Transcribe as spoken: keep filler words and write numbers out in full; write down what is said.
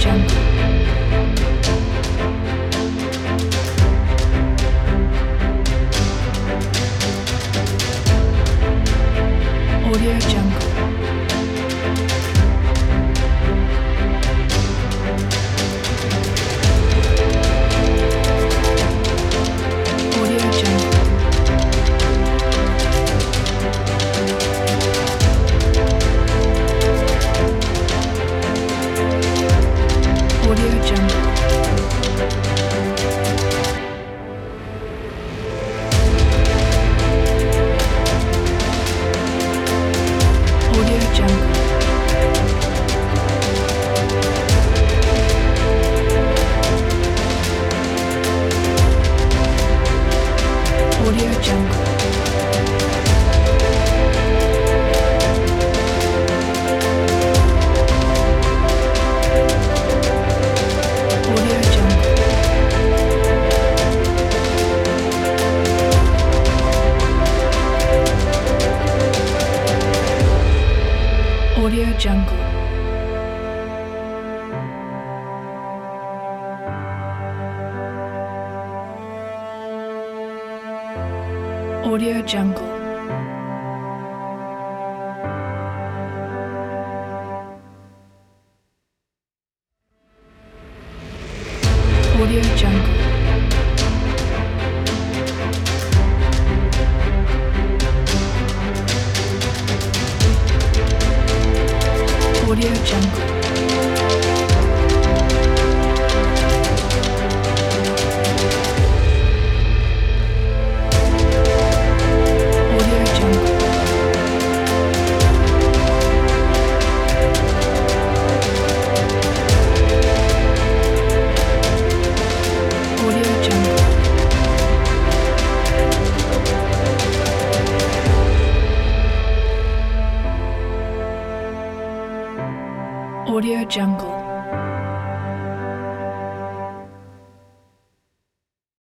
Jungle. Audio Jungle. Audio Jungle. Audio Jungle. Audio Jungle. Audio Jungle. Audio Jungle. Audio Jungle. Audio Jungle. Audio Jungle. Audio Jungle. Audio Jungle. Audio Jungle. Audio Jungle.